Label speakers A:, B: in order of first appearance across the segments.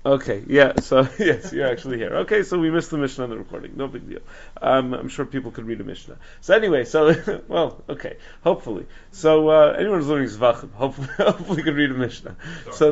A: Okay, yeah, so yes, you're actually here. Okay, so we missed the Mishnah on the recording. No big deal. I'm sure people could read a Mishnah. So anyway, well, okay, hopefully. So anyone who's learning Zvachim, hopefully could read a Mishnah. Sorry. So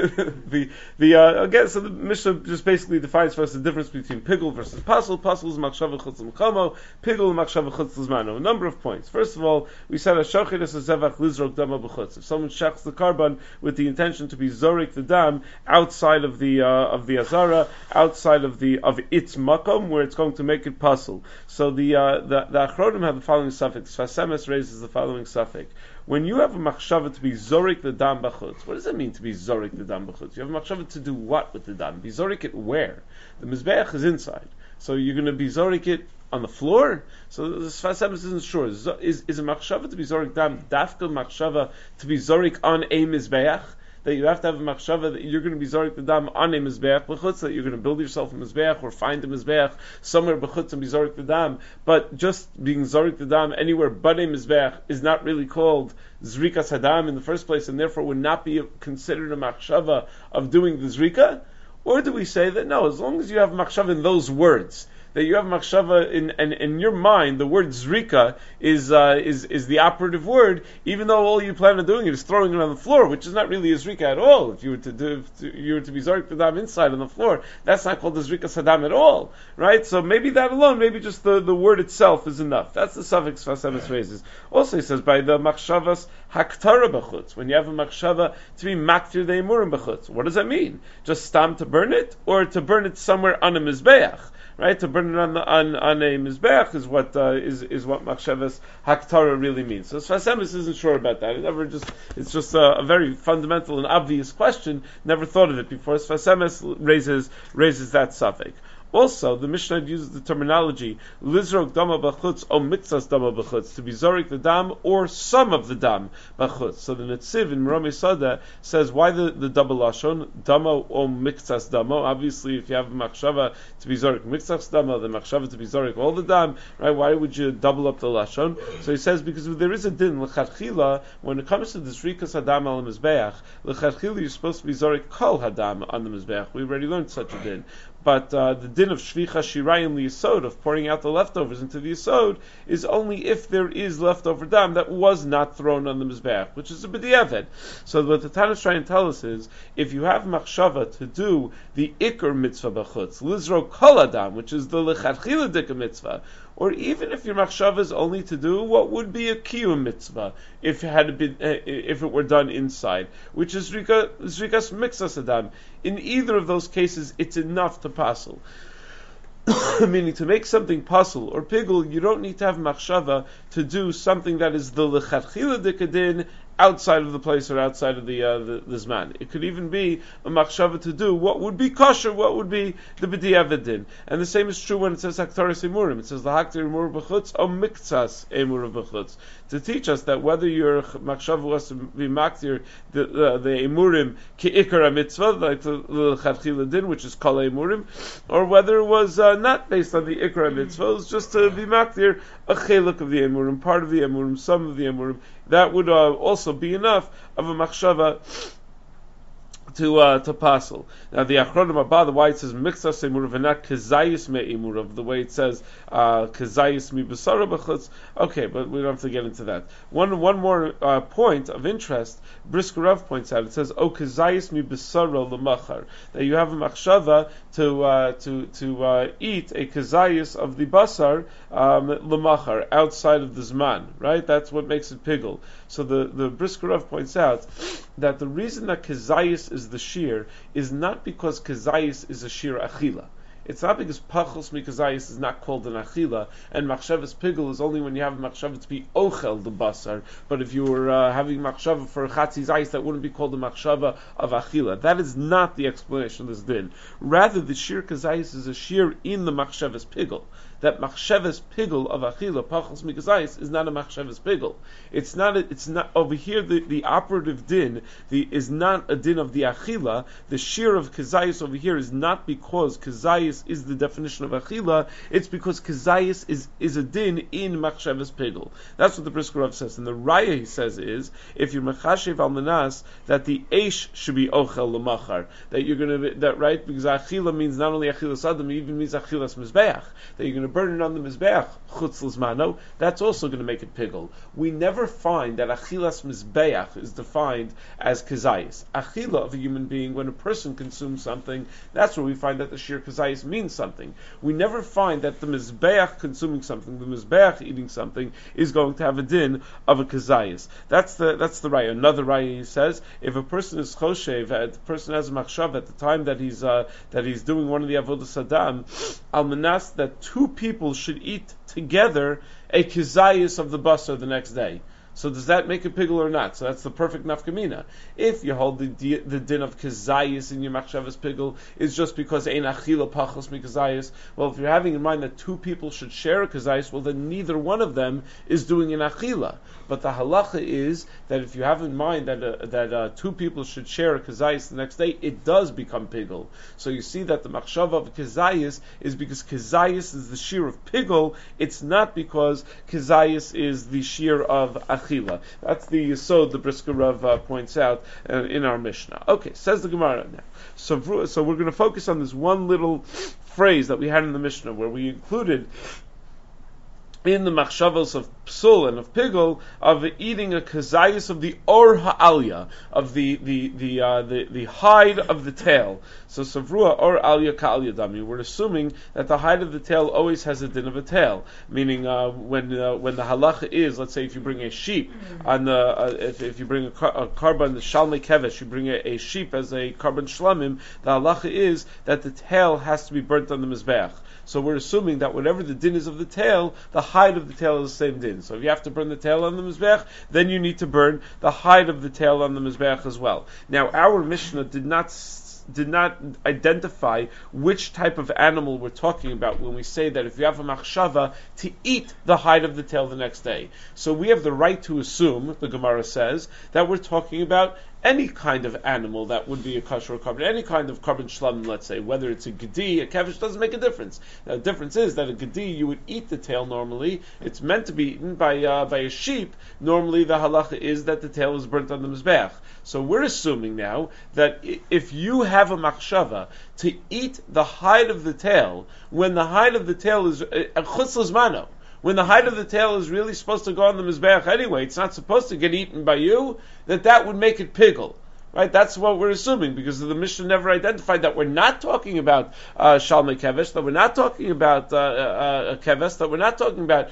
A: again, so the Mishnah just basically defines for us the difference between pigul versus pasul. Pasul is machshava chutz l'mchamo, pigul is machshava chutz l'zmano. A number of points. First of all, we said a shochet is a zevach lizrok dama b'chutz. If someone shechs the carbon with the intention to be zorik the dam outside of the azara, outside of its makom, where it's going to make it pasul. So the achronim have the following suffix. Fasemes raises the following suffix. When you have a machshava to be zorik the dam b'chutz, what does it mean to be zorik the dam b'chutz? You have a machshava to do what with the dam? Be zorik it where? The mizbeach is inside. So you're going to be zorik it on the floor? So the Sfasemes isn't sure. Is a machshava to be zorik dam dafka machshava to be zorik on a mizbeach? That you have to have a machshava that you're going to be zorik the dam on a mizbeach b'chutz, that you're going to build yourself a mizbeach or find a mizbeach somewhere b'chutz and be zorik the dam. But just being zorik the dam anywhere but a mizbeach is not really called zrikas hadam in the first place, and therefore would not be considered a machshava of doing the zrika. Or do we say that no, as long as you have machshava in those words, that you have machshava in your mind, the word zrika is the operative word, even though all you plan on doing is throwing it on the floor, which is not really a zrika at all. If you were to be zorik the dam inside on the floor, that's not called the zrika sadam at all, right? So maybe that alone, maybe just the word itself is enough. That's the suffix Fasemes raises. Also, he says by the machshavas haktara b'chutz, when you have a machshava to be maktir the emurim b'chutz. What does that mean? Just stam to burn it, or to burn it somewhere on a mizbeach? Right, to burn it on a mizbeach is what machshavas haktara really means. So Sfasemis isn't sure about that. It's just a very fundamental and obvious question. Never thought of it before. Sfasemis raises that suffix. Also, the Mishnah uses the terminology lizrok dama b'chutz or mitzas dama b'chutz, to be zorik the dam or some of the dam b'chutz. So the Netziv in Meromei Sada says why the double lashon dama or mitzas dama. Obviously, if you have a machshava to be zorik mitzas dama, the machshava to be zorik all the dam, right? Why would you double up the lashon? So he says because there is a din l'chadchila when it comes to the zrikas hadam al mizbeach. L'chadchila you're supposed to be zorik kol hadam on the mizbeach. We already learned such a din. But the din of shvicha shirayim liyasod, of pouring out the leftovers into the yasod, is only if there is leftover dam that was not thrown on the mizbeach, which is a b'diavad. So what the Tana's trying to tell us is, if you have machshava to do the ikar mitzvah b'chutz, lizro kol adam, which is the lechatchila dika mitzvah, or even if your machshava is only to do what would be a kiyum mitzvah, if it were done inside, which is zrikas mixas adam. In either of those cases, it's enough to pasul. Meaning, to make something pasul or pigul, you don't need to have machshava to do something that is the lechatchila dikadin outside of the place or outside of the zman. It could even be a machshava to do what would be kosher, what would be the b'diavad din. And the same is true when it says haktaris emurim. It says the haktar emur b'chutz or miktsas emur b'chutz, to teach us that whether your machshava was to be maktir the emurim ki'ikar mitzvah, like the chadchila din, which is kol emurim, or whether it was not based on the ikar mitzvah, it was just to be maktir a cheluk of the emurim, part of the emurim, some of the emurim. That would also be enough of a machshava to pasul. Now the Achronim Abba, the why it says mixas emurav and not kezayis me emurav, the way it says kezayis mi b'sara b'chutz. Okay, but we don't have to get into that. One more point of interest. Brisker Rav points out. It says o kezayis mi b'sara l'machar, that you have a machshava to eat a kezayis of the basar l'machar outside of the zman. Right, that's what makes it pigul. So the Brisker Rav points out that the reason that kezayis is the shear is not because kezayis is a shear achila. It's not because pachos mikazayis is not called an achila, and machshavas pigul is only when you have machshava to be ochel the basar. But if you were having machshava for chatzi zayis, that wouldn't be called a machshava of achila. That is not the explanation of this din. Rather, the shear kazayis is a shear in the machshavas pigul. that machshavas pigul of achila pachos mikazayis is not a machshavas pigul. It's not over here. The operative din is not a din of the achila. The shear of kazayis over here is not because kazayis is the definition of achila. It's because kazayis is a din in machshavas pigul. That's what the Brisker Rav says. And the raya he says is if you're mechashev al manas that the eish should be ochel lemachar, that you're going to that right because achila means not only achilas adam, it even means achilas mizbeach, that you're going to burn it on the mizbeach chutz l'zmano. That's also going to make it pigul. We never find that achilas mizbeach is defined as kazayis. Achila of a human being, when a person consumes something, that's where we find that the shir kazayis means something. We never find that the mizbeach consuming something, the mizbeach eating something, is going to have a din of a kazayis. That's the raya. Another raya he says, if a person is choshev, the person has a machshav at the time that he's doing one of the avodas adam, al manas that two people should eat together a kazayis of the basar the next day. So does that make a pigul or not? So that's the perfect nafkamina. If you hold the din of kazayis in your machshavas pigul is just because ein achila pachos mikazayis, well, if you're having in mind that two people should share a kazayis, well then neither one of them is doing an achila. But the halacha is that if you have in mind that two people should share a kazayis the next day, it does become pigul. So you see that the machshava of kazayis is because kazayis is the shear of pigul. It's not because kazayis is the shear of achila. That's the yesod the Brisker Rav points out in our Mishnah. Okay, says the Gemara now. So we're going to focus on this one little phrase that we had in the Mishnah where we included in the machshavos of psul and of pigul of eating a kazayis of the or ha'alya, of the hide of the tail. So savrua or alya ka'alya dami. We're assuming that the hide of the tail always has a din of a tail, meaning when the halacha is, let's say if you bring a sheep on the if you bring a karban the shalmei kevesh, you bring a sheep as a karban shlamim, the halacha is that the tail has to be burnt on the mizbeach. So we're assuming that whatever the din is of the tail, the hide of the tail is the same din. So if you have to burn the tail on the mizbeach, then you need to burn the hide of the tail on the mizbeach as well. Now, our Mishnah did not identify which type of animal we're talking about when we say that if you have a machshava to eat the hide of the tail the next day. So we have the right to assume, the Gemara says, that we're talking about any kind of animal that would be a kosher carbon, any kind of carbon shlam, let's say, whether it's a gedi, a kevish, doesn't make a difference. The difference is that a gedi, you would eat the tail normally. It's meant to be eaten by a sheep. Normally, the halacha is that the tail is burnt on the mizbeach. So we're assuming now that if you have a machshava to eat the hide of the tail, when the hide of the tail is chutz l'zmano, when the hide of the tail is really supposed to go on the mizbeach anyway, it's not supposed to get eaten by you, that would make it pigul. Right, that's what we're assuming, because the Mishnah never identified that we're not talking about shalmei kevesh, that we're not talking about a kevesh, that we're not talking about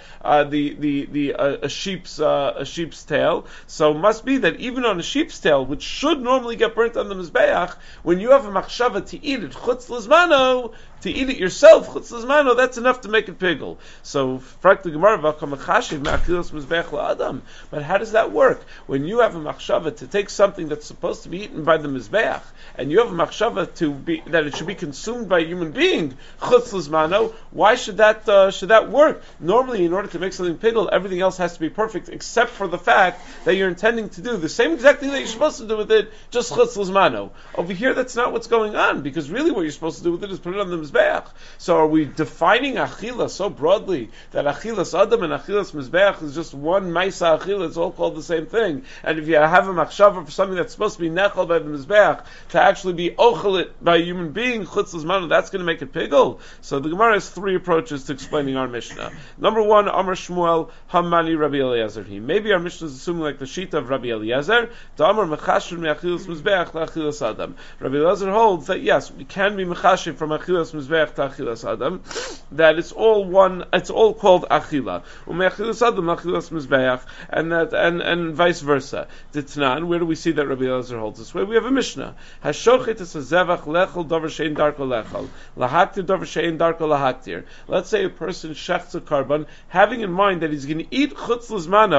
A: a sheep's tail. So it must be that even on a sheep's tail, which should normally get burnt on the mizbeach, when you have a machshava to eat it chutz l'zmano, to eat it yourself chutz l'zmano, that's enough to make it pigul. So frak the Gemara v'akam mechashiv me'achilas mizbeach la'adam. But how does that work? When you have a machshava to take something that's supposed to be eaten by the mizbeach, and you have a machshava that it should be consumed by a human being, chutz l'zmano, why should that work? Normally, in order to make something pigul, everything else has to be perfect, except for the fact that you're intending to do the same exact thing that you're supposed to do with it, just chutz l'zmano. Over here, that's not what's going on, because really what you're supposed to do with it is put it on the mizbeach. So are we defining achila so broadly that achilas adam and achilas mizbeach is just one maisa achila? It's all called the same thing. And if you have a machshava for something that's supposed to be nechal by the mizbeach to actually be ochelit by a human being, chutz l'zmano, that's going to make it pigul. So the Gemara has three approaches to explaining our Mishnah. Number one, Amar Shmuel Hamani Rabbi Eliezer. Maybe our Mishnah is assuming like the shita of Rabbi Eliezer. The Amar mechashin me'achilas mizbeach to adam. Rabbi Eliezer holds that yes, we can be mechashin from achilas mizbeach to achilas adam. That it's all one. It's all called achila. Ume'achilas adam achilas mizbeach, and vice versa. Ditnan. Where do we see that Rabbi Eliezer holds this way? We have a Mishnah. Hashochet es hazevach lechel davar shein darko lechel lahaktir davar shein darko lahaktir. Let's say a person shechts a karban, having in mind that he's going to eat chutz l'zmano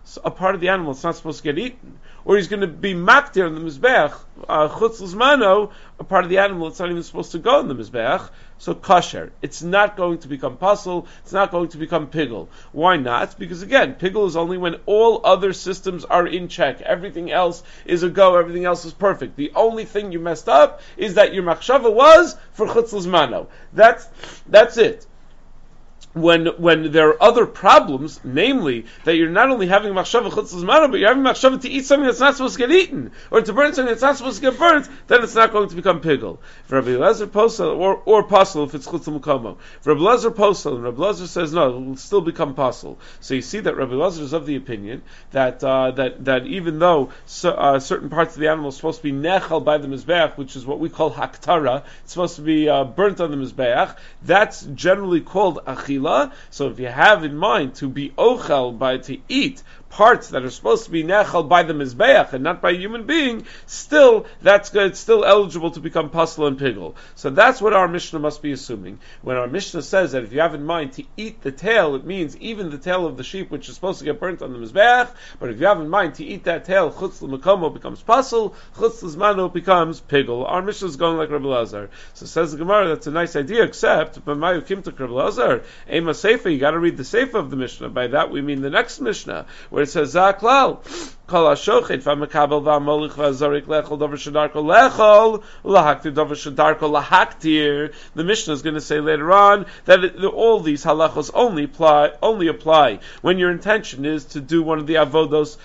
A: a part of the animal that's not supposed to get eaten, or he's going to be maktir on the mizbeach, chutz l'zmano, a part of the animal that's not even supposed to go in the mizbeach, so kosher. It's not going to become pasul, it's not going to become pigul. Why not? Because again, pigul is only when all other systems are in check. Everything else is a go, everything else is perfect. The only thing you messed up is that your machshava was for chutz l'zmano. That's it. When there are other problems, namely that you're not only having machshava chutz l'zmano, but you're having machshava to eat something that's not supposed to get eaten, or to burn something that's not supposed to get burnt, then it's not going to become pigul. For Rabbi Elazar posel or pasul if it's chutz l'mukomo. For Rabbi Elazar posel, and Rabbi Elazar says no, it will still become pasul. So you see that Rabbi Elazar is of the opinion that even though certain parts of the animal are supposed to be nechal by the mizbeach, which is what we call haktara, it's supposed to be burnt on the mizbeach. That's generally called achila. So if you have in mind to be ochel, to eat parts that are supposed to be nechal by the mizbeach and not by a human being, still that's good. It's still eligible to become pasul and pigul. So that's what our Mishnah must be assuming. When our Mishnah says that if you have in mind to eat the tail, it means even the tail of the sheep, which is supposed to get burnt on the mizbeach. But if you have in mind to eat that tail, chutz l'makomo becomes pasul, chutz l'zmano becomes pigul. Our Mishnah is going like Rabbi Elazar. So says the Gemara, that's a nice idea, except b'mayu kimtuk Rabbi Elazar, ema seifa. You got to read the seifa of the Mishnah. By that we mean the next Mishnah, where it says Zaklal. Kol hashochet v'makabel v'amolich v'azorik lechol davar shedarko lechol lahaktir davar shedarko lahaktir. The Mishnah is going to say later on that all these halachos only apply when your intention is to do one of the avodos,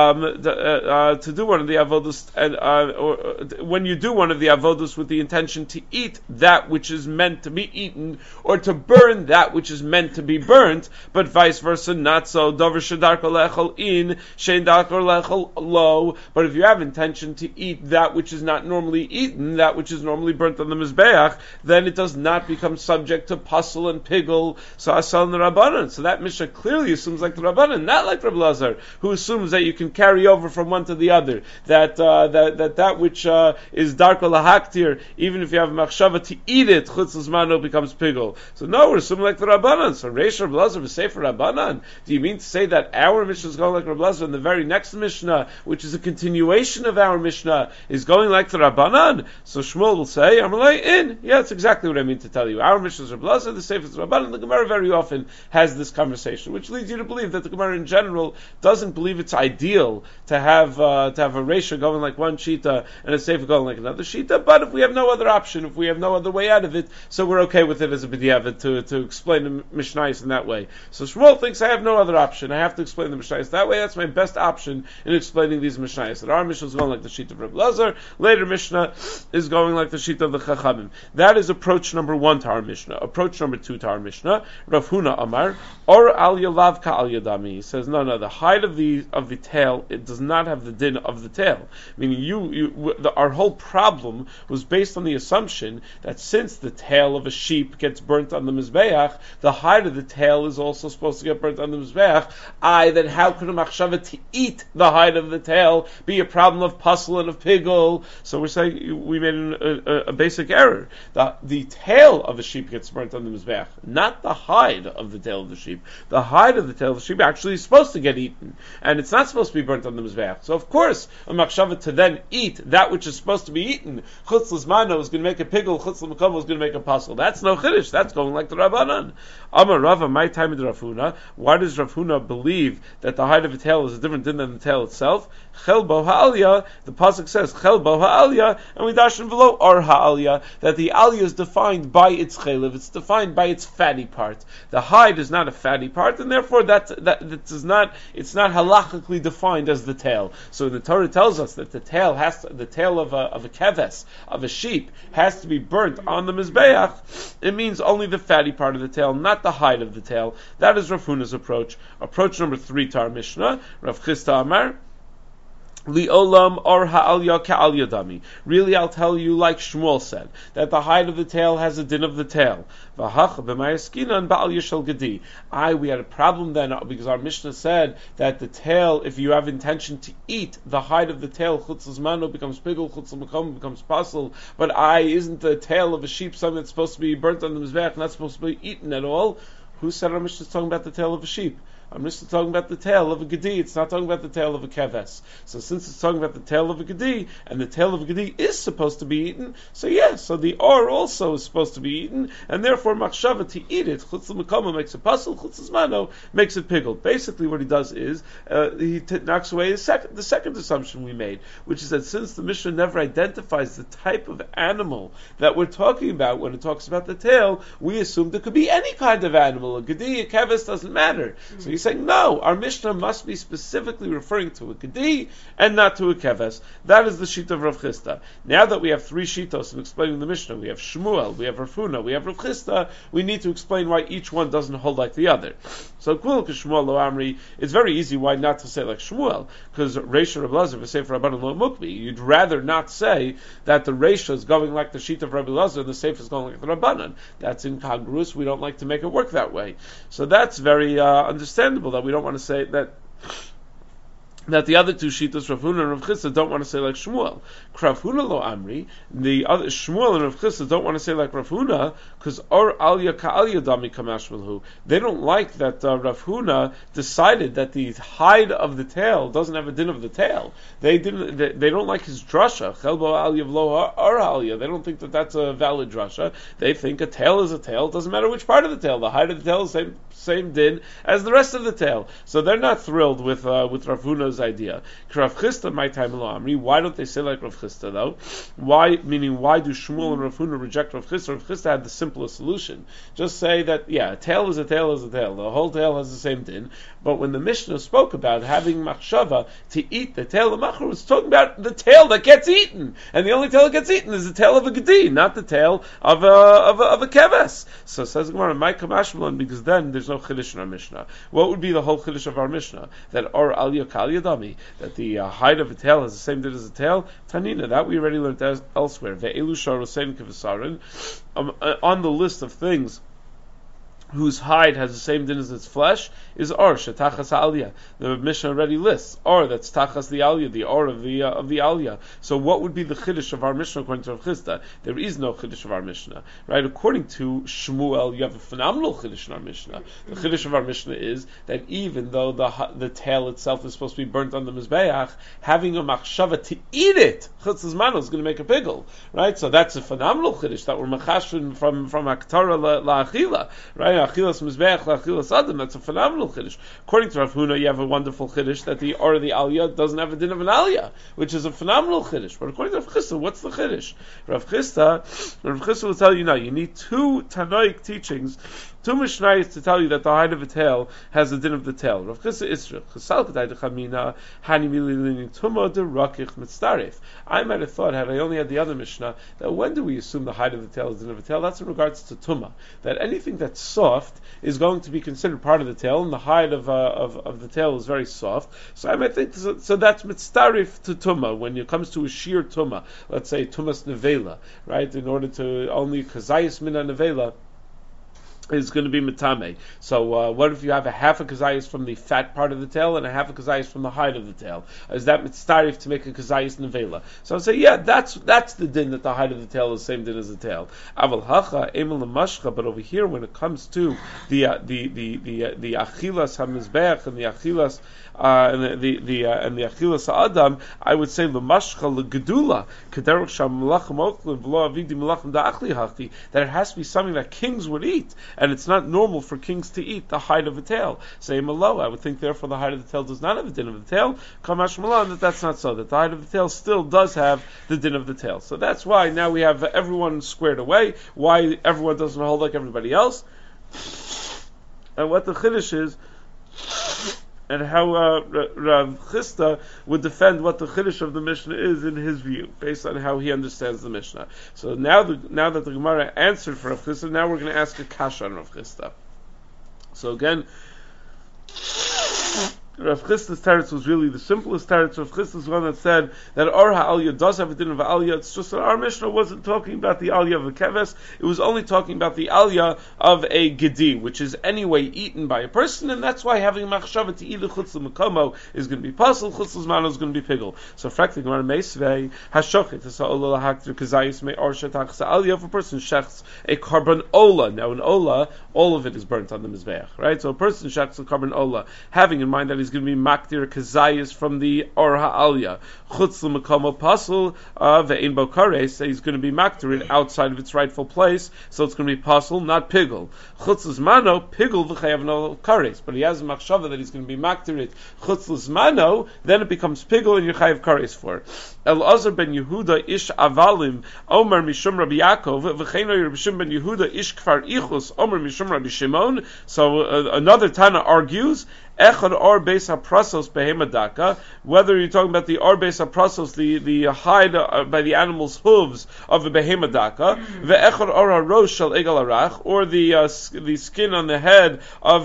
A: or when you do one of the avodos with the intention to eat that which is meant to be eaten, or to burn that which is meant to be burnt, but vice versa, not so. Davar shedarko lechol in shein darko low, but if you have intention to eat that which is not normally eaten, that which is normally burnt on the mizbeach, then it does not become subject to pasul and pigul. So asal and the Rabbanan. So that Mishnah clearly assumes like the Rabbanan, not like Rabbi Elazar, who assumes that you can carry over from one to the other. That which is darko lahaktir, even if you have machshava to eat it, chutz l'zmano becomes pigul. So no, we're assuming like the Rabbanan. So Reish Rabbi Elazar was say for Rabbanan. Do you mean to say that our Mishnah is going like Rabbi Elazar, and the very next Mishnah, which is a continuation of our Mishnah, is going like the Rabbanan? So Shmuel will say, Amalei in. Yeah, that's exactly what I mean to tell you. Our Mishnah is Rabbi Elazar, the Sefer is Rabbanan. The Gemara very often has this conversation, which leads you to believe that the Gemara in general doesn't believe it's ideal to have a Reisha going like one Shita and a Sefer going like another Shita. But if we have no other option, if we have no other way out of it, so we're okay with it as a b'diavad to explain the Mishnayos in that way. So Shmuel thinks I have no other option. I have to explain the Mishnayos that way. That's my best option in explaining these Mishnayos. That our Mishnah is going like the Shita of Rabbi Elazar. Later Mishnah is going like the Shita of the Chachamim. That is approach number 1 to our Mishnah. Approach number 2 to our Mishnah. Rav Huna Amar or al yalav ka al yadami. He says no. The height of the tail, it does not have the din of the tail. Meaning our whole problem was based on the assumption that since the tail of a sheep gets burnt on the mizbeach, the height of the tail is also supposed to get burnt on the mizbeach. Then how could a machshava to eat the height of the tail be a problem of pasul and of pigul? So we're saying we made a basic error. The tail of a sheep gets burnt on the mizbeach, not the hide of the tail of the sheep. The hide of the tail of the sheep actually is supposed to get eaten, and it's not supposed to be burnt on the mizbeach. So of course, a machshava to then eat that which is supposed to be eaten, chutz l'zmano is going to make a pigul, chutz l'makom is going to make a pasul. That's no chiddush. That's going like the Rabbanan. Amar Rava, my time in Rav Huna. Why does Rav Huna believe that the height of a tail is a different din than the tail itself? Chel bo ha'alya, the pasuk says chel bo ha'alya, and we dash below or ha'alya, that the alya is defined by its chelev, it's defined by its fatty part. The hide is not a fatty part, and therefore it's not halachically defined as the tail. So the Torah tells us that the tail of a keves, of a sheep, has to be burnt on the mizbeach. It means only the fatty part of the tail, not the hide of the tail. That is Rav Huna's approach. Approach number 3 to our Mishnah. Rav Chisda Amar Li'olam or ha'alya ka'al yadami. Really, I'll tell you like Shmuel said, that the hide of the tail has a din of the tail. V'hach b'mayaskinan ba'al yishal gedi. We had a problem then, because our Mishnah said that the tail, if you have intention to eat the hide of the tail, chutz l'zmano becomes pigul, chutz l'makom becomes pasul. But isn't the tail of a sheep something that's supposed to be burnt on the mizbeach, not supposed to be eaten at all? Who said our Mishnah is talking about the tail of a sheep? Our Mishnah is talking about the tail of a gedi. It's not talking about the tail of a keves. So since it's talking about the tail of a gedi, and the tail of a gedi is supposed to be eaten, so the or also is supposed to be eaten, and therefore machshava to eat it, chutz l'makama makes it pasul, chutz l'zmano makes it pigul. Basically what he does is, he knocks away the second assumption we made, which is that since the Mishnah never identifies the type of animal that we're talking about when it talks about the tail, we assumed it could be any kind of animal. A gedi, a keves, doesn't matter. So he's saying, no, our Mishnah must be specifically referring to a gedi and not to a keves. That is the sheet of Rav Chisda. Now that we have three shitos in explaining the Mishnah, we have Shmuel, we have Rav Huna, we have Rav Chisda, we need to explain why each one doesn't hold like the other. So Kul Shmuel Lo Amri, it's very easy why not to say like Shmuel, because Reisha Rav Lazar will say for Rabbanan Lo Mukmi. You'd rather not say that the Reisha is going like the sheet of Rabbi Lazar and the Sefer is going like the Rabbanan. That's incongruous. We don't like to make it work that way. So that's very understandable that we don't want to say that the other two shitas, Rav Huna and Rav Chisda, don't want to say like Shmuel. Rav Huna Lo Amri, the other Shmuel and Rav Chisda don't want to say like Rav Huna, because Or Alya Ka'alya Dami Kamashmalhu. They don't like that Rav Huna decided that the hide of the tail doesn't have a din of the tail. They don't like his drasha. Chelbo Alya Vlo Or Alya. They don't think that that's a valid drasha. They think a tail is a tail. It doesn't matter which part of the tail. The hide of the tail is the same din as the rest of the tail. So they're not thrilled with Rav Huna's idea. Rav Chisda, my time Amri. Why don't they say like Rav Chisda though? Why do Shmuel and Rav Huna reject Rav Chisda? Rav Chisda had the simplest solution. Just say that a tail is a tail is a tail. The whole tail has the same din. But when the Mishnah spoke about having machshava to eat the tail of machar, it's talking about the tail that gets eaten, and the only tail that gets eaten is the tail of a gedi, not the tail of a keves. So says Gemara, my kamashmalon, because then there's no chiddush in our Mishnah. What would be the whole chiddush of our Mishnah? That or aliyah kaliyah dami, that the hide of a tail has the same din as a tail. Tanina, that we already learned elsewhere. Ve'elu sharosein kevesarin, on the list of things whose hide has the same din as its flesh is or shetachas aliyah. The Mishnah already lists or that's tachas the aliyah, the or of the aliyah. So what would be the chiddush of our Mishnah according to Rav Chisda? There is no chiddush of our Mishnah, right? According to Shmuel, you have a phenomenal chiddush in our Mishnah. The chiddush of our Mishnah is that even though the tail itself is supposed to be burnt on the mizbeach, having a machshava to eat it, chutz l'zmano, is going to make a pigul, right? So that's a phenomenal chiddush that we're machashvin from Aktara la'achila, right? Achilas mizbeach la'achilas adam. That's a phenomenal chiddush. According to Rav Huna, you have a wonderful chiddush that the or the aliyah doesn't have a din of an aliyah, which is a phenomenal chiddush. But according to Rav Chisda, what's the chiddush? Rav Chisda will tell you now. You need two Tanoic teachings, two Mishnayos to tell you that the hide of a tail has the din of the tail. Rav Chisda Isra Chesal Kedai Dechamina Hani Mililin Tuma De Rakich Mitzdarif. I might have thought, had I only had the other Mishnah, that when do we assume the hide of the tail is the din of a tail? That's in regards to Tuma. That anything that's soft is going to be considered part of the tail, and the hide of the tail is very soft. So I might think so that's mitzdarif to tuma when it comes to a sheer tuma. Let's say tumas nevela, right? In order to only kazayis mina nevela is going to be mitame. So what if you have a half a kazayis from the fat part of the tail and a half a kazayis from the hide of the tail? Is that mitzdarif to make a kazayis nevela? So I'll say, that's the din, that the hide of the tail is the same din as the tail. Aval hacha emel lemashcha. But over here, when it comes to the achilas hamizbeach and the achilas and the achilas adam, I would say lemashcha legedula kederach sham melachim oklim v'lo avidi melachim da'achli hachti, that it has to be something that kings would eat. And it's not normal for kings to eat the hide of a tail. Say malo, I would think therefore the hide of the tail does not have the din of the tail. Kamash malan, that's not so. That the hide of the tail still does have the din of the tail. So that's why now we have everyone squared away. Why everyone doesn't hold like everybody else, and what the chiddush is, and how Rav Chisda would defend what the chiddush of the Mishnah is in his view, based on how he understands the Mishnah. So now that the Gemara answered for Rav Chisda, now we're going to ask a kasha on Rav Chisda. So again, Rav Chisda's teretz was really the simplest teretz. Rav Chisda's one that said that Or HaAliyah does have a din of Aliyah. It's just that our Mishnah wasn't talking about the Aliyah of a keves. It was only talking about the Aliyah of a gedi, which is anyway eaten by a person, and that's why having machshava to eat a chutz l'makomo is going to be pasul, chutz l'zmano is going to be pigul. So, frankly, Gemara meisvei hashochet asa ola lahakter kazayis me or shetach Aliyah. If a person shechts a carbon ola, now an ola, all of it is burnt on the mizbeach, right? So a person shechts a carbon ola, having in mind that he's going to be maktir kazayis from the or ha'aliyah. Chutz l'makomo pasul ve'in bo kares. He's going to be maktir it outside of its rightful place, so it's going to be pasul, not pigul. Chutz l'zmano pigul v'chayav no kares. But he has a machshava that he's going to be maktir it chutz l'zmano, then it becomes pigul and you chayav kares for it. Elazar ben Yehuda ish avalim Omer mishum Rabbi Yaakov v'cheino Rabbi Shimon ben Yehuda ish kfar ichus Omer mishum Rabbi Shimon. So another Tana argues Echad or beis haprasos behemadaka, whether you're talking about the or beis haprasos, the hide by the animal's hooves of a behemadaka, ve'echad or harosh shel egal arach, or the skin on the head of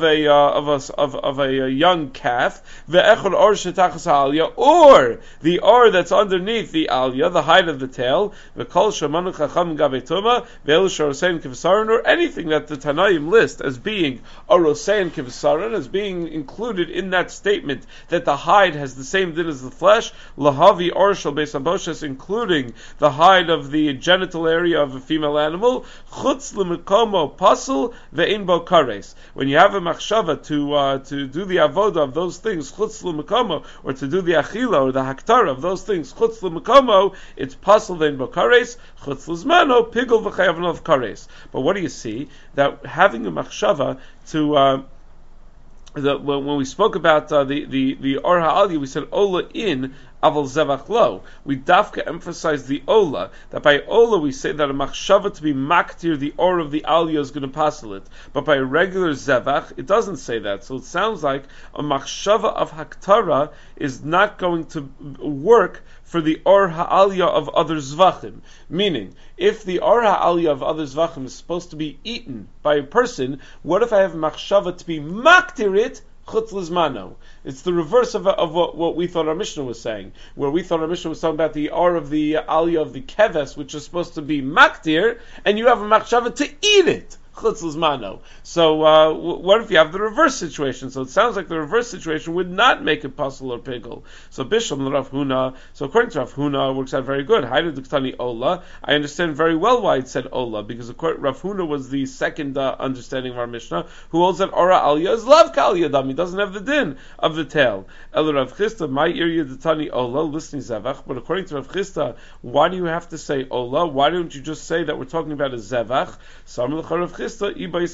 A: a young calf, ve'echad or shetachas ha'aliyah, or the or that's underneath the aliyah, the hide of the tail, ve'kol shemanu chacham gavetuma, ve'el shorosein kivsaron, or anything that the Tanaim list as being orosein kivsaron, as being included in that statement that the hide has the same din as the flesh, lahavi orshal beisaboshes, including the hide of the genital area of a female animal, chutz l'mekomo pasul ve'in bo kares. When you have a machshava to do the avoda of those things, chutz l'mekomo, or to do the achila or the haktara of those things, chutz l'mekomo, it's pasul ve'in bo kares, chutz l'zmano, pigul v'chayav no kares. But what do you see? That having a machshava to when we spoke about the Or HaAliyah, we said Ola in Aval Zevach Lo. We dafka emphasize the Ola, that by Ola we say that a machshava to be maktir the Or of the Aliyah is going to passel it. But by a regular Zevach, it doesn't say that. So it sounds like a machshava of Haktara is not going to work for the Or HaAliyah of other Zvachim. Meaning, if the Or HaAliyah of other Zvachim is supposed to be eaten by a person, what if I have machshava to be maktir it chutz l'zmano? It's the reverse of what we thought our Mishnah was saying, where we thought our Mishnah was talking about the Or of the Aliyah of the Keves, which is supposed to be maktir, and you have a machshava to eat it chutz l'zmano. So what if you have the reverse situation? So it sounds like the reverse situation would not make it pasul or pigul. So Bishlam Rav Huna. So according to Rav Huna, it works out very good. Haida Duktani Ola. I understand very well why it said Ola, because Rav Huna was the second understanding of our Mishnah, who holds that Ora Aliyah is lav k'aliyah dam. He doesn't have the din of the tail. El Rav Chisda, my area Duktani Ola, listening Zevach. But according to Rav Chisda, why do you have to say Ola? Why don't you just say that we're talking about a Zevach? So the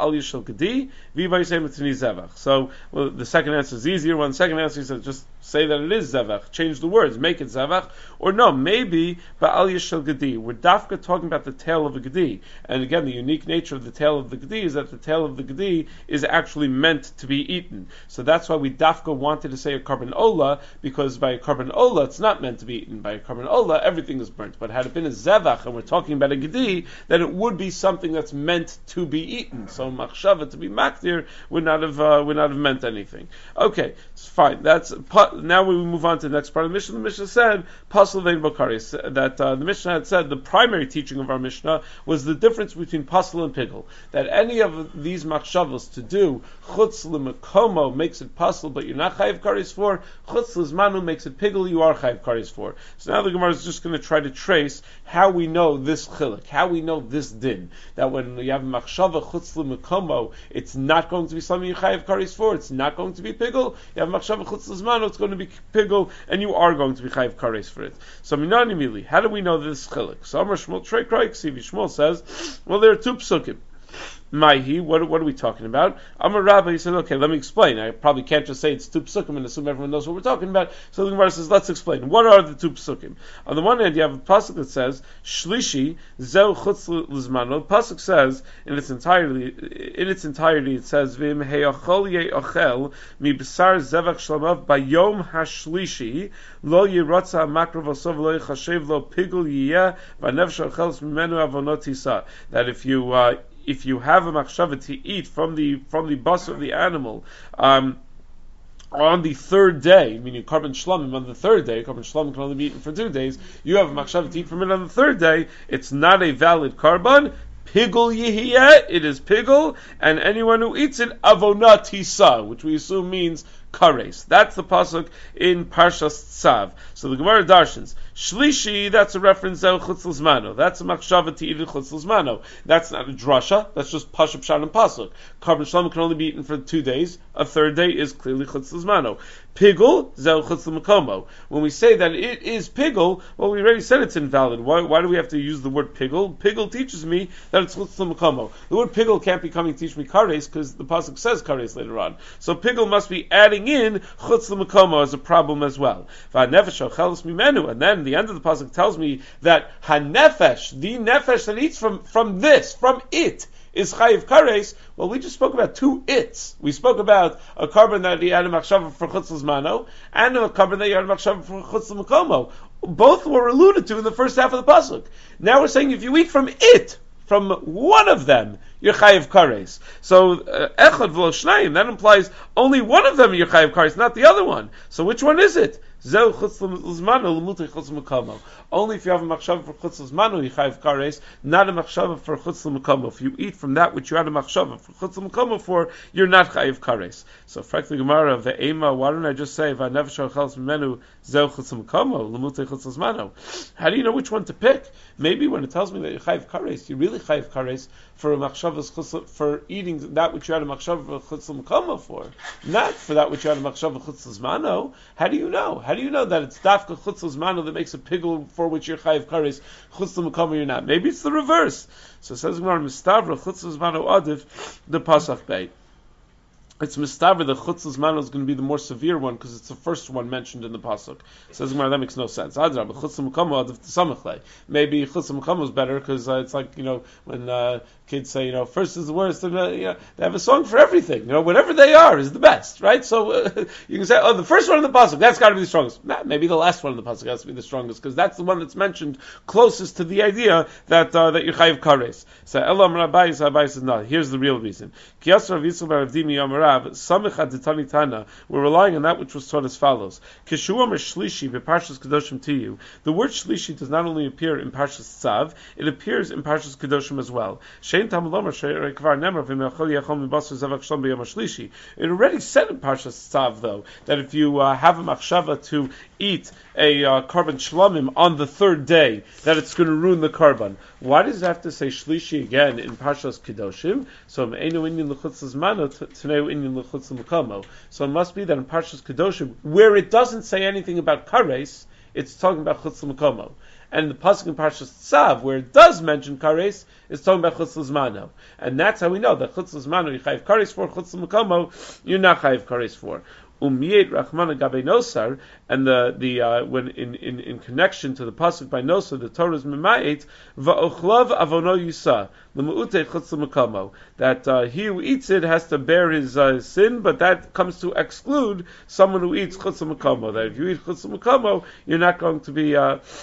A: second answer is easier. One second answer is just say that it is zevach. Change the words, make it zevach. Or no, maybe ba'aliyah shel gedi. We're dafka talking about the tail of a gedi. And again, the unique nature of the tail of the gedi is that the tail of the gedi is actually meant to be eaten. So that's why we dafka wanted to say a carbon ola, because by a carbon ola it's not meant to be eaten. By a carbon ola everything is burnt. But had it been a zevach and we're talking about a gedi, then it would be something that's meant to be eaten. So machshava to be makdir would not have meant anything. Okay, it's fine. Now we move on to the next part of the Mishnah. The Mishnah said pasul vein bokaris, that the Mishnah had said the primary teaching of our Mishnah was the difference between pasul and pigul. That any of these machshavos to do chutz l'mekomo makes it pasul, but you're not chayiv karis for. Chutz l'zmanu makes it pigul, you are chayiv karis for. So now the Gemara is just going to try to trace how we know this chiluk, how we know this din, that when you have machshava chutz l'mekomo, it's not going to be something you chayiv karis for, it's not going to be pigul. You have machshava chutz l'zmanu, it's going to be pigul, and you are going to be chayiv kares for it. So minani mili, how do we know this chiluk? So Amar Shmuel Trei Kraik Sivi Shmuel says, well, there are two psukim. Maihi, what are we talking about? Amar Rabbi, he said, okay, let me explain. I probably can't just say it's two psukim and assume everyone knows what we're talking about. So the Gemara says, let's explain. What are the two psukim? On the one hand, you have a pasuk that says, Shlishi, Zeu Chutz L'Zmano. The pasuk says, in its entirety, it says, Vim He'achol Ye'achel, Mi B'sar Zevach Shlamav, Bayom HaShlishi, Lo Yiratza Makrav Osov, Lo Yichashev Lo Pigul Yiyeh, V'anev Shachel Mimenu Avonot Yisa. That if you have a machshava to eat from the bus of the animal, on the third day, meaning Karban Shlamim on the third day, Karban Shlamim can only be eaten for 2 days, you have a machshava to eat from it on the third day, it's not a valid Karban. Pigul yihiyeh, it is pigul, and anyone who eats it, avonat tisa, which we assume means kares. That's the pasuk in Parshas Tzav. So the Gemara darshans, shlishi, that's a reference to chutz l'zmano. That's a machshava to eat chutz l'zmano. That's not a drasha, that's just pashup pshat and pasuk. Karban shlamim can only be eaten for 2 days, a third day is clearly chutz l'zmano. Pigul, zeu chutz l'makomo. When we say that it is pigul, well, we already said it's invalid. Why do we have to use the word pigul? Pigul teaches me that it's chutz l'makomo. The word pigul can't be coming to teach me kares, because the pasuk says kares later on. So pigul must be adding in chutz l'makomo as a problem as well. V'hanefesh ocheles mimenu, and then the end of the pasuk tells me that hanefesh, the nefesh that eats from it, is chayiv kares. Well, we just spoke about 2 its. We spoke about a carbon that he had a machshava for chutz l'zmano, and a carbon that he had a machshava for chutz l'makomo. Both were alluded to in the first half of the pasuk. Now we're saying if you eat from it, from one of them, you're chayiv kares. So echad v'lo shnayim, that implies only one of them you're chayiv kares, not the other one. So which one is it? Zeu chutz l'zmano l'mutei chutz l'makomo. Only if you have a machshava for chutz l'zmano you chayiv kares, not a machshava for chutz l'makomo. If you eat from that which you had a machshava for chutz l'makomo for, you're not chayiv kares. So frankly, Gemara ve'ema, why don't I just say v'hanefesh ocheles mimenu zeu chutz l'makomo l'mutei chutz l'zmano? How do you know which one to pick? Maybe when it tells me that you're chayiv kares, you really chayiv kares for a machshava for eating that which you had a machshava for chutz l'makomo for, not for that which you had a machshava chutz l'zmano. How do you know? How do you know that it's dafka chutz l'zmano that makes a pigul for which you're chayiv kares, chutz l'makomo you're not? Maybe it's the reverse. So it says Gemara mistavra chutz l'zmano adif the pasach bay. It's mistaver, the chutz l'zmano is going to be the more severe one because it's the first one mentioned in the pasuk. Says Gemara, that makes no sense. Adrab, chutz l'makomo adif t'samachlei. Maybe chutz l'makomo is better because it's like, when kids say, first is the worst, and they have a song for everything. Whatever they are is the best, right? So you can say, the first one in the pasuk, that's got to be the strongest. Maybe the last one in the pasuk has to be the strongest because that's the one that's mentioned closest to the idea that you're chayiv kares. So Elam Rabbi says, no, here's the real reason. Kiyas Rav Yisrael bar Avdimi Yamar we're relying on that which was taught as follows. The word shlishi does not only appear in Parshas Tzav, it appears in Parshas Kedoshim as well. It already said in Parshas Tzav, though, that if you have a machshava to eat a karban shlamim on the third day, that it's going to ruin the karban. Why does it have to say shlishi again in Parshas Kedoshim? So it must be that in Parshas Kedoshim, where it doesn't say anything about kares, it's talking about chutz l'makomo. And the pasuk in Parshas Tzav, where it does mention kares, is talking about chutz l'zmano. And that's how we know that chutz l'zmano you chayiv kares for, chutz l'makomo you're not chayiv kares for. Umiyet Rachmana Gabe Nosar, and the when in connection to the pasuk by Nosar, the Torah is Mimayet Va'ochlav Avono Yusa L'Mu'ute Chutz L'Makamo, that he who eats it has to bear his sin, but that comes to exclude someone who eats Chutz L'Makamo. That if you eat Chutz L'Makamo, you're not going to be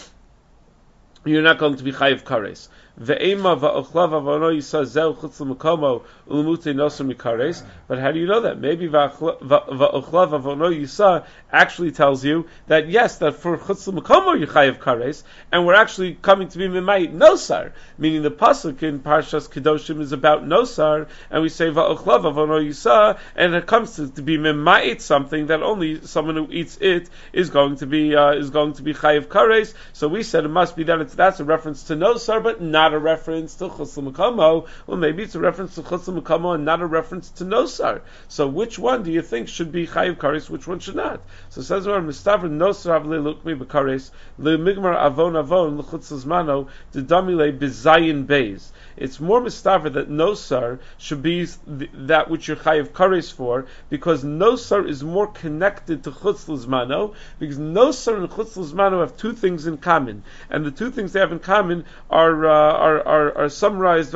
A: chayiv kares. Ve'ema va'ochlav avono yisa zeu chutz l'makomo u'lemutei nosar mikares. But how do you know that? Maybe va'ochlav avono yisa actually tells you that yes, that for chutz l'makomo you chayiv kares, and we're actually coming to be mimayit nosar, meaning the pasuk in Parshas Kedoshim is about nosar, and we say va'ochlav avono yisa, and it comes to be mimayit something that only someone who eats it is going to be chayiv kares. So we said it must be that that's a reference to nosar, but not a reference to chutz l'makomo. Well, maybe it's a reference to chutz l'makomo and not a reference to nosar. So which one do you think should be chayiv kares? Which one should not? So it says, "Mistaver nosar avle lukmi b'kares le'migmar avon l'chutz l'zmano dedamile b'zayin beis." It's more mistaver that nosar should be that which you're chayiv kares for, because nosar is more connected to chutz l'zmano, because nosar and chutz l'zmano have 2 things in common, and the 2 things things they have in common are summarized,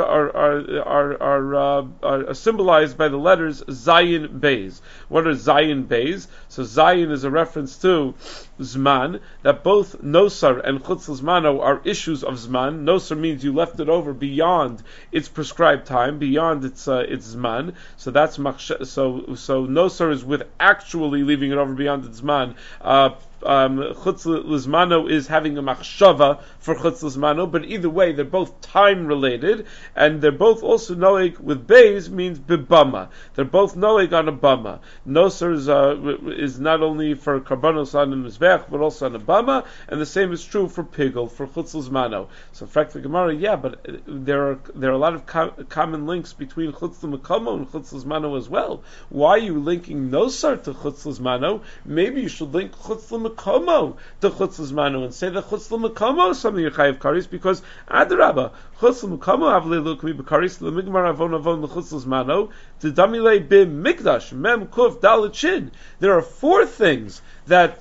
A: are symbolized by the letters Zayin Beis. What are Zayin Beis? So Zayin is a reference to Zman, that both Nosar and Chutz L'Zmano are issues of Zman. Nosar means you left it over beyond its prescribed time, beyond its Zman. So that's so Nosar is with actually leaving it over beyond its Zman. Chutz L'Zmano is having a machshava for Chutz L'Zmano, but either way, they're both time related, and they're both also noeg with Beis means bibama. They're both noeg on a bama. Nosar is not only for karbanos on the mizbech, but also on a bama, and the same is true for pigel, for Chutz L'Zmano. So, frak the Gemara, yeah, but there are a lot of common links between Chutz L'Makomo and Chutz L'Zmano as well. Why are you linking Nosar to Chutz L'Zmano? Maybe you should link Chutz L'Makomo to Chutz L'Zmano and say that Chutz L'Makomo is something you're chayiv karis, because Adarabba, Chutz L'Makomo avle lukmi b'karis l'migmar avon l'chutz L'Zmano t'damile b'mikdash mem kuf dalet shin. There are four things that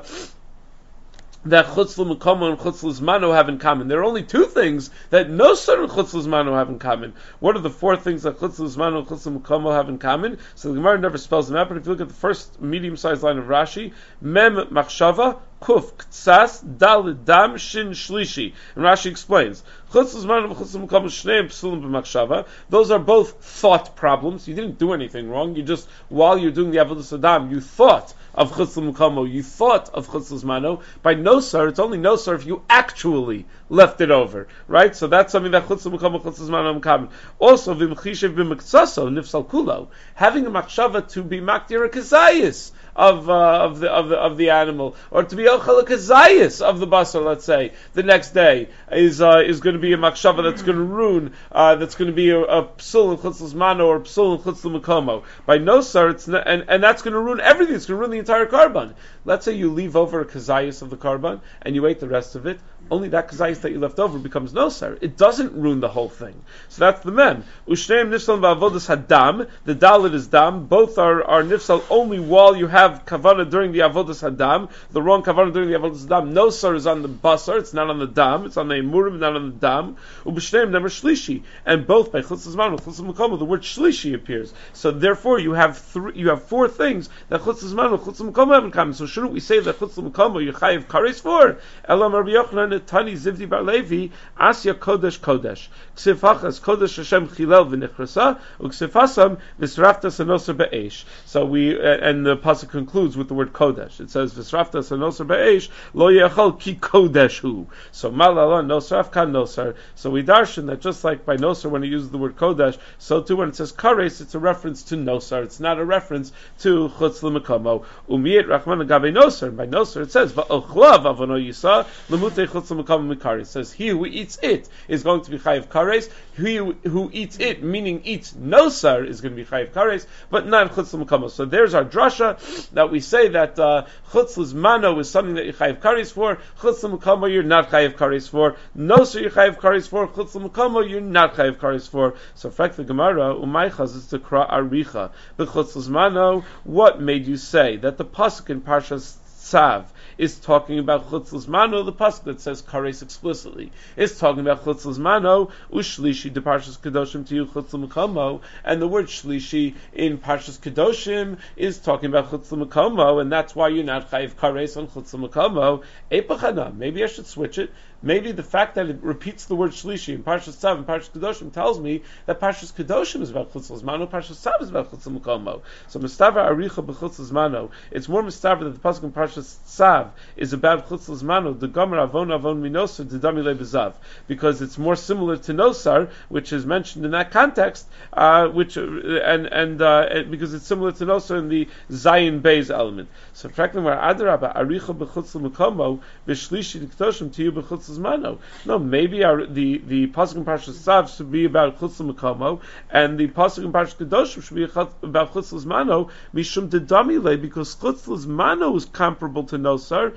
A: Chutz L'Makomo and Chutz L'Zmano have in common. There are only two things that Nosar and Chutz L'Zmano have in common. What are the four things that Chutz L'Zmano and Chutz L'Makomo have in common? So the Gemara never spells them out, but if you look at the first medium-sized line of Rashi, Mem Machshava, Kuf Ktsas, Dal Dam, Shin Shlishi. And Rashi explains, Chutz L'Zmano and Chutz L'Makomo Shneim Psulim B'Machshava. Those are both thought problems. You didn't do anything wrong. You just, while you're doing the Avodas Adam, you thought of Chutz L'Makomo, you thought of Chutz L'Zmano. By Nosar, it's only Nosar if you actually left it over, right? So that's something that Chutz L'Makomo, Chutz L'Zmano have in common. Also, V'mchishev b'meksaso nifsal kulo, having a machshava to be makdir a kazayis of the animal, or to be ochel a kazayis of the basar, let's say, the next day is going to be a machshava that's going to ruin, that's going to be a psul in Chutz L'Zmano or psul in Chutz L'Makomo. By Nosar, it's not, and that's going to ruin everything. It's going to ruin the entire karban. Let's say you leave over a kazayis of the karban and you ate the rest of it. Only that kazayis that you left over becomes nosar. It doesn't ruin the whole thing. So that's the mem. Ushneim nifsal v'avodas hadam. The dalit is dam. Both are nifsal only while you have kavana during the avodas hadam. The wrong kavana during the avodas hadam. Nosar is on the basar. It's not on the dam. It's on the emurim, not on the dam. Ub'shneim never shlishi. And both by Chutz L'Zmano, Chutz L'Makomo, the word shlishi appears. So therefore, you have four things that Chutz L'Zmano, Chutz L'Makomo have in common. So shouldn't we say that Chutz L'Makomo you chayiv kares for? Elam Rabbi Yochanan Tani Zivdi Bar Levi Asya Kodesh Kodesh Ksefachas Kodesh Hashem Chilel v'Nichrasa Uksefasam V'Srafta Sanoser Be'esh. So and the pasuk concludes with the word Kodesh. It says V'Srafta Sanoser Be'esh Lo Yechol Ki Kodesh Hu. So Malala Nosraf Kan Nosar. So we darshan that just like by Nosar when he uses the word Kodesh, so too when it says Kares, it's a reference to Nosar. It's not a reference to Chutz L'Makomo. Umiyet Rachman Agabe Nosar. By Nosar it says Va'ochlav Avono Yisa L'Mutei Chutz L'Makomo. It says he who eats it is going to be chayiv kares. He who eats it, meaning eats nosar, is going to be chayiv kares, but not chutz l'makomo. So there's our drasha that we say that chutz l'zmano is something that you're chayiv kares for. Chutz l'makomo you're not chayiv kares for. Nosar you're chayiv kares for. Chutz l'makomo you're not chayiv kares for. So frak the Gemara umaychaz is to kra aricha. But chutz l'zmano, what made you say that the pasuk in Parshas Tzav is talking about Chutz L'Zmano? The pasuk that says Kares explicitly is talking about Chutz L'Zmano, Ushlishi de Parshas Kedoshim to you Chutz L'Makomo, and the word Shlishi in Parshas Kedoshim is talking about Chutz L'Makomo, and that's why you're not chayiv Kares on Chutz L'Makomo. Epachana, maybe I should switch it. Maybe the fact that it repeats the word Shlishi in Parshas Tzav and Parshas Kedoshim tells me that Parshas Kedoshim is about Chutz L'Zmano, Parshas Tzav is about Chutz L'Makomo. So Mistava Aricha b'Chutz L'Zmano, it's more Mistava that the pasuk in Parshas Tzav is about Chutz L'Zmano, the Gomer Avon Minosar D'Damile B'Zav, because it's more similar to Nosar, which is mentioned in that context, because it's similar to Nosar in the Zayin Beis element. So frankly, where Adarabba Aricha b'Chutz L'Makomo b'Shlishi D'Ktoshim to you b'Chutz L'Zmano. No, maybe the pasuk in Parshas Tzav should be about Chutz L'Makomo, and the pasuk in Parshas Kedoshim should be about Chutz L'Zmano mishum D'Damile, because Chutz L'Zmano is comparable to Nosar.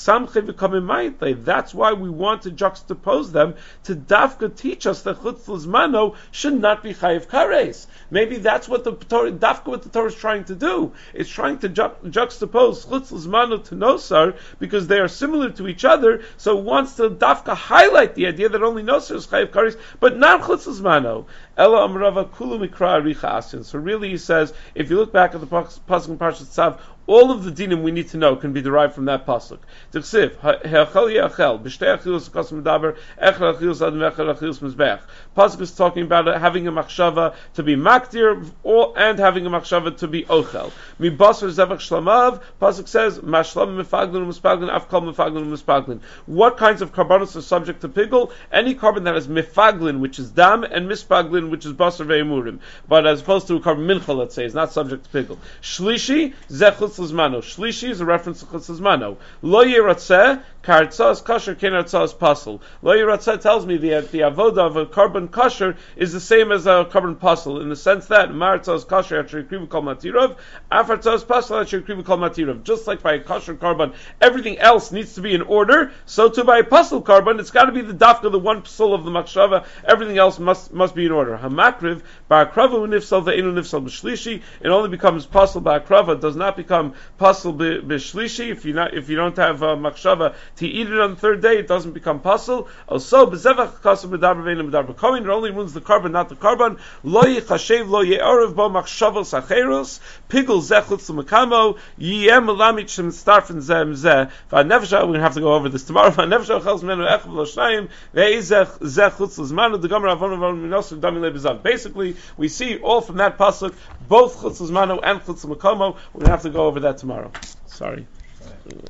A: That's why we want to juxtapose them to dafka teach us that Chutz L'Zmano should not be chayiv kares. Maybe that's what the Torah, dafka what the Torah is trying to do. It's trying to juxtapose Chutz L'Zmano to Nosar because they are similar to each other. So it wants to dafka highlight the idea that only Nosir is chayiv karis, but not chutz l'zmano. Ela amrava kulu mikra aricha asyan. So really he says, if you look back at the pasuk in Parashat Tzav, all of the dinim we need to know can be derived from that pasuk. T'chsiv, ha'achel ya'achel, b'shtei achilus kosem medaber, echel achilus adam echel achilus mizbech. Pasuk is talking about having a machshava to be makdir, and having a machshava to be ochel. Mi basar zevach shlamav, pasuk says, mashlam mefaglin u'mispaglin, afkal mefaglin u'mispaglin. What kinds of karbanos are subject to pigul? Any carbon that has mefaglin, which is dam, and mispaglin, which is basar ve'emurim. But as opposed to a carbon mincha, let's say, is not subject to pigul. Shlishi, zechutz l'zmano. Shlishi is a reference to chutz l'zmano. Lo yiratzeh, karatzah kosher, ken aratzah pasul. Lo yiratzeh tells me the avodah of a carbon kosher is the same as a carbon pasul, in the sense that maratzah kosher after yikrivu kol matirov, afartzah pasul after yikrivu kol matirov. Just like by a kosher carbon, everything else needs to be in order, so too by a pasul carbon, it's got to be the dafka, the one pasul of the machshava, everything else must be in order. Hamakriv, ba'akrava unifsal ve'enu nifsal b'shlishi, it only becomes pasul ba'akrava, it does not become pasul b'shlishi. If you don't have machshava to eat it on the third day, it doesn't become pasul. Also, b'zevach kasem b'daber ve'enu b'daber kohen, it only ruins the carbon, not the carbon. Lo yichashev lo ye'orev bo machshava sacheros, pigul zechutz l'makamo, yiem lamit shem starfen zem zeh. V'anefsha, we're going to have to go over this tomorrow. V'anefsha chels menu echav l'shnayim, ve'ezech zechutz l'zmanu, the gomer avon avon minosur dami le'bezav. Basically, we see all from that pasuk, both chutz l'zmanu and chutz l'makamo. We're going to have to go over that tomorrow. Sorry.